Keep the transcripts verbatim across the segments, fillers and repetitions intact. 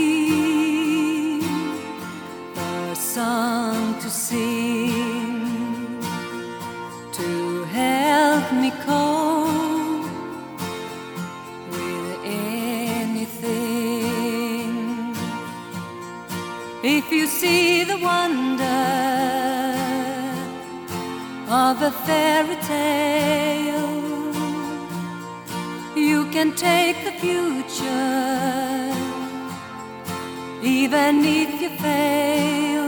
dream, a song to sing, to help me cope with anything. If you see the wonder of a fairy tale, you can take the future, even if you fail.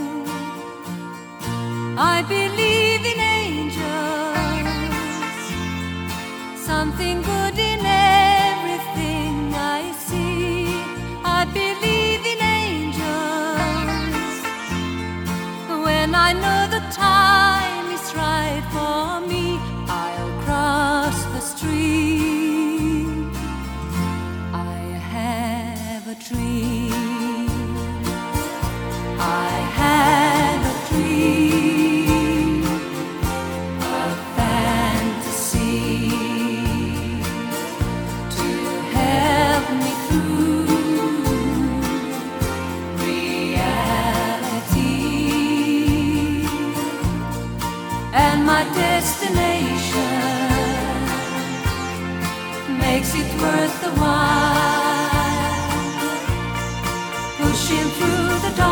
I believe in angels, something good in everything I see. I believe in angels when I know the time is right for me. I'll cross the street. I have a dream. I have a dream, a fantasy to help me through reality. And my destination makes it worth the while, pushing through the dark.